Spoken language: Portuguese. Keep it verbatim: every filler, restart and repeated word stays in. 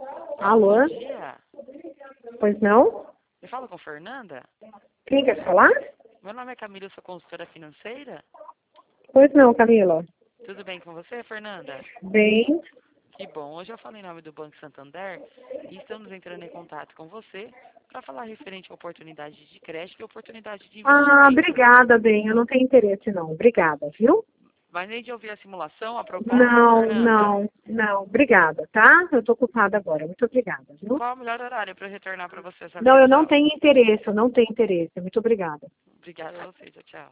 Alô? Bom dia. Pois não? Eu falo com Fernanda? Quem quer falar? Meu nome é Camila, eu sou consultora financeira. Pois não, Camila. Tudo bem com você, Fernanda? Bem. Que bom. Hoje eu falo em nome do Banco Santander e estamos entrando em contato com você para falar referente a oportunidades de crédito e oportunidade de Ah, investimento. obrigada, bem. Eu não tenho interesse, não. Obrigada, viu? Mas nem de ouvir a simulação, a proposta, Não, Fernanda. não, não. Obrigada, tá? Eu tô ocupada agora. Muito obrigada, viu? Qual é o melhor horário para eu retornar para você essa Não, eu não ligação? tenho interesse. Eu não tenho interesse. Muito obrigada. Obrigada a você. Tchau, tchau.